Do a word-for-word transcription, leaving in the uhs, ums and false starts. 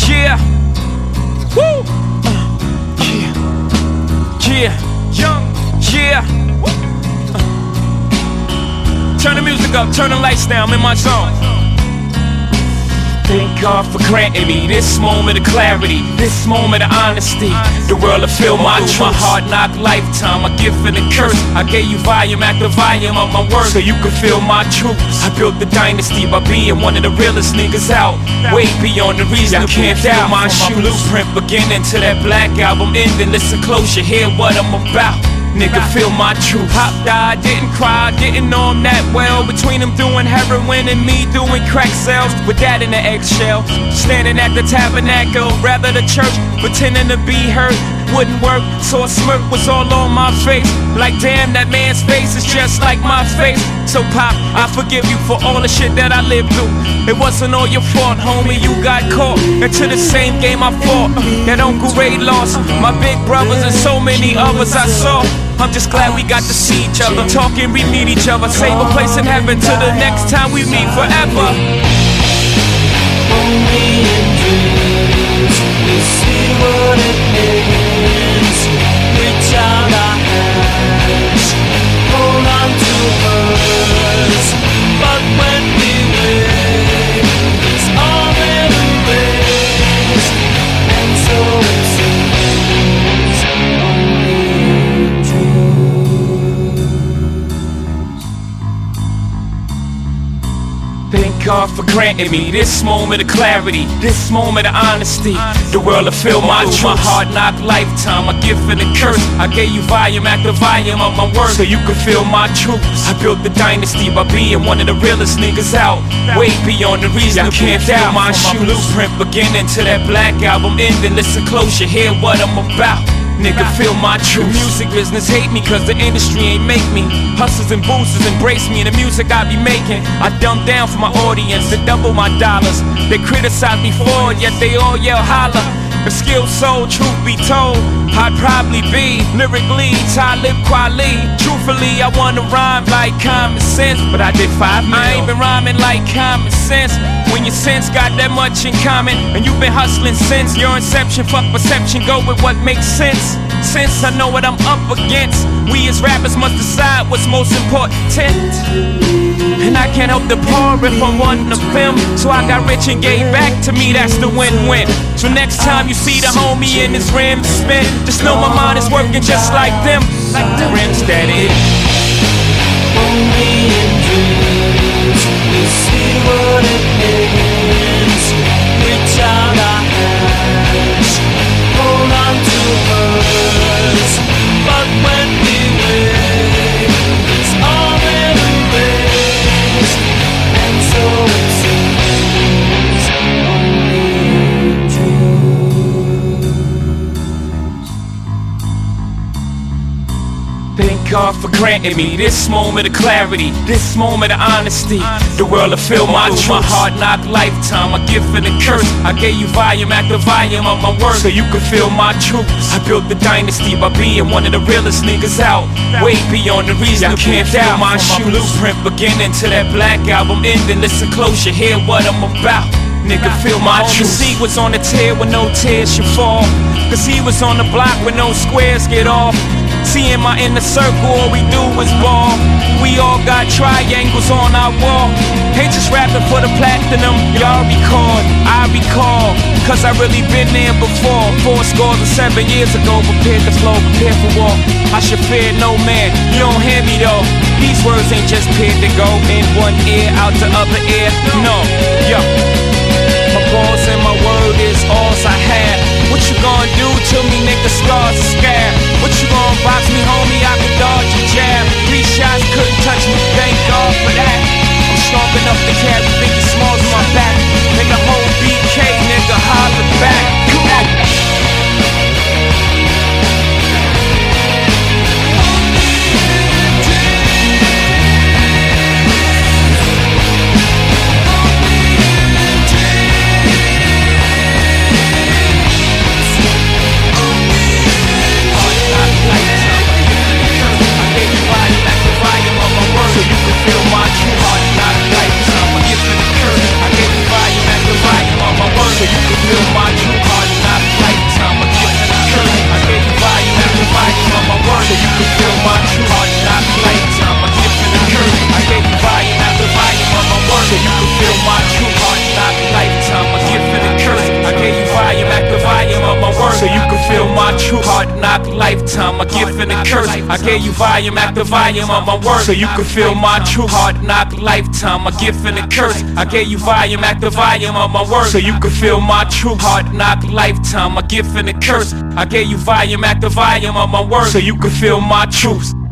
Yeah. Woo. Uh, yeah. Yeah. Young. Yeah. Uh. Turn the music up, turn the lights down, I'm in my zone. Thank God for granting me this moment of clarity, this moment of honesty. The world will feel my truth, my hard knock lifetime, a gift and a curse. I gave you volume after volume of my work so you could feel my truth. I built the dynasty by being one of the realest niggas out, way beyond the reason you can't feel my shoe. Blueprint beginning to that Black Album ending. Listen close, you hear what I'm about. Nigga, feel my truth. Pop died, didn't cry, didn't know him that well. Between him doing heroin and me doing crack sales, with that in the eggshell, standing at the tabernacle, rather the church, pretending to be hurt. Wouldn't work, so a smirk was all on my face. Like damn, that man's face is just like my face. So Pop, I forgive you for all the shit that I lived through. It wasn't all your fault, homie, you got caught into the same game I fought, that Uncle Ray lost. My big brothers and so many others I saw. I'm just glad we got to see each other, talk and we meet each other, save a place in heaven till the next time we meet forever. Only in dreams we see what it means. Reach out our hands, hold on to hers. But when we wake, it's already erased. And so it seems only Thank God for granting me this moment of clarity, this moment of honesty. The world will feel my truth, my hard knock lifetime, a gift and a curse. I gave you volume after volume of my work so you could feel my truth. I built the dynasty by being one of the realest niggas out, way beyond the reason you can't feel my shoe. Blueprint beginning to that Black Album ending. Listen close, you hear what I'm about. Nigga, feel my truth. Music business hate me cause the industry ain't make me. Hustlers and boosters embrace me and the music I be making. I dumb down for my audience to double my dollars. They criticize me for it, yet they all yell holla. If skill sold, truth be told, I'd probably be lyrically Talib Kweli. Truthfully, I wanna rhyme like common sense, but I did five mil. I ain't been rhyming like common sense. When your sense got that much in common, and you've been hustling since your inception, fuck perception, go with what makes sense. Since I know what I'm up against, we as rappers must decide what's most important. And I can't help the poor if I'm wanting to film. So I got rich and gave back, to me that's the win-win. So next time you see the homie in his rims spin, just know my mind is working just like them, like the rims that is. only in dreams we see what it means. Reach out our hands, hold on to hers. But when we wake, it's already erased. And so it seems only dreams. Thank God for granting me this moment of clarity, this moment of honesty. The world will feel my truth, my hard knock lifetime, a gift and a curse. I gave you volume after volume of my work so you could feel my truth. I built the dynasty by being one of the realest niggas out, way beyond the reason you can't feel my shoe. Blueprint beginning to that Black Album ending. Listen close, you hear what I'm about. Nigga, feel my truth. He was on the tear when no tears should fall, cause he was on the block when no squares get off. See in my inner circle, all we do is ball. We all got triangles on our wall. Ain't just rapping for the platinum, y'all record, I recall, cause I really been there before. Four scores and seven years ago, prepared to flow, prepared for war. I should fear no man, you don't hear me though. These words ain't just paired to go in one ear, out the other ear, no, yo. My balls and my word is all's I have. What you gonna do to me, nigga, scars and scab? What you gonna box me, homie, I can dodge a jab. Three shots couldn't touch me, thank God for that. I'm strong enough to carry Biggie Smalls on my back. Make a whole B K, nigga, holler back. Come on. Only in dreams. knock lifetime, a gift and a curse. I gave you volume after volume of my work, so you could feel my truth. Hard knock lifetime, a gift and a curse. I gave you volume after volume of my work, so you could feel my truth. Hard knock lifetime, a gift and a curse. I gave you volume after volume of my work, so you could feel my truth.